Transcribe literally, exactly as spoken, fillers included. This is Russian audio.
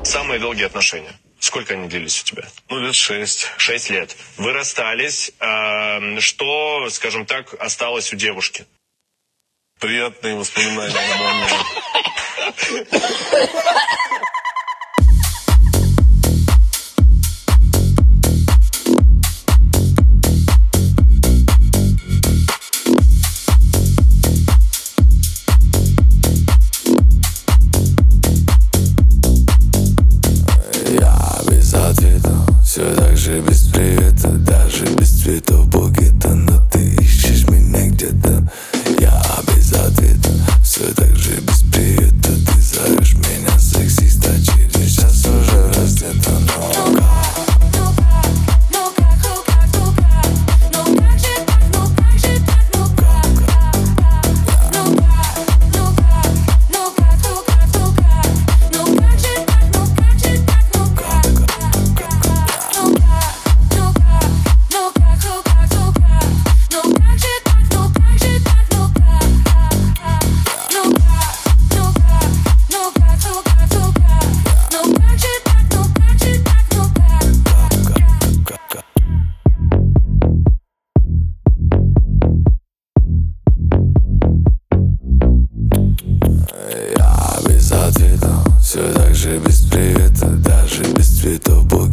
Самые долгие отношения. Сколько они длились у тебя? Ну, лет шесть. Шесть лет. Вы расстались. Э, что, скажем так, осталось у девушки? Приятные воспоминания обо мне. Все так же без привета, даже без цветов букета. Но ты ищешь меня где-то, я без ответа. Все так же без привета, ты зовешь меня сексиста. Через час уже раздета, но все так же без привета, даже без цветов букета.